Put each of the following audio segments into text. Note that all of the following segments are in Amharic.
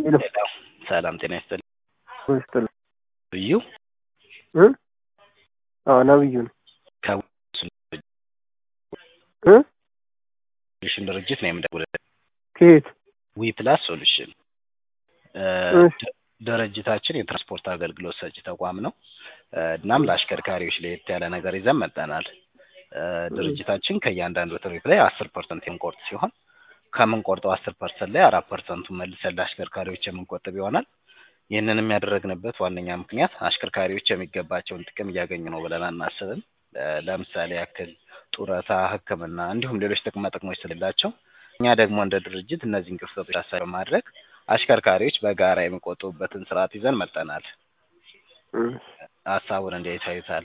ሰላም ጤና ይስጥልኝ። ወይስተል እዩ ነብዩ ነው። ሶሉሽን ድርጅት ነው የምደውለው። ከየት? ዊፕላስ ሶሉሽን ድርጅታችን የትራንስፖርት አገልግሎት ሰጪ ተቋም ነው። እናም ለአሽከርካሪዎች ለየት ያለ ነገር ይዘን መጥተናል። ድርጅታችን ከእያንዳንዱ ትሪፕ ላይ 10% የሚቆርጥ ሲሆን ከምንቆርጠው 10% ላይ 4% መልሰን ለአሽከርካሪዎች የምንቆጥብ ይሆናል። ይህንንም ያደረግንበት ዋነኛ ምክንያት አሽከርካሪዎች የሚገባቸውን ጥቅም እያገኙ ነው ብለን አናስብም። ለምሳሌ ያክል ጡረታ፣ ሕክምና እንዲሁም ሌሎች ጥቅማ ጥቅሞች ስለሌላቸው እኛ ደግሞ እንደ ድርጅት እነዚህን ክፍተቶች ታሳቢ በማድረግ አሽከርካሪዎች በጋራ የሚቆጥቡበትን ስርዓት ይዘን መጥተናል። ሀሳቡን እንዴት ያዩታል?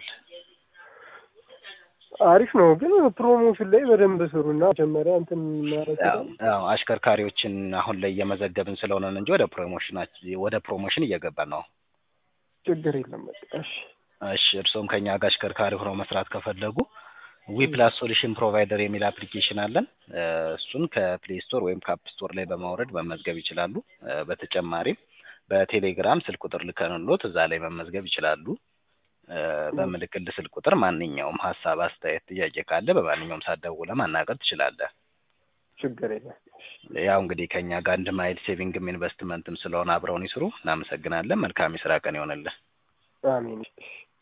አሪፍ ነው፣ ግን ፕሮሞሽን ላይ በደንብ ስሩና መጀመሪያ እንትን ማለት ነው። አሽከርካሪዎችን አሁን ላይ እየመዘገብን ስለሆነ እንጂ ወደ ፕሮሞሽን እየገባን ነው። ችግር የለም። እሺ እርስዎም ከኛ ጋር አሽከርካሪ ሆነው መስራት ከፈለጉ ዊፕላስ ሶሉሽን ፕሮቫይደር የሚል አፕሊኬሽን አለን። እሱን ከፕሌይ ስቶር ወይም ከአፕ ስቶር ላይ በማውረድ መመዝገብ ይችላሉ። በተጨማሪም በቴሌግራም ስልክ ቁጥር ልከንሎት እዛ ላይ መመዝገብ ይችላሉ። በምልክል ስልክ ቁጥር ማንኛውም ሀሳብ፣ አስተያየት፣ ጥያቄ ካለ በማንኛውም ሰዓት ደውለህ ማናገር ትችላለህ። ችግር የለም። ያው እንግዲህ ከኛ ጋር አንድ ማይል ሴቪንግም ኢንቨስትመንትም ስለሆነ አብረውን ይስሩ። እናመሰግናለን። መልካም የስራ ቀን ይሆንልህ። አሜን።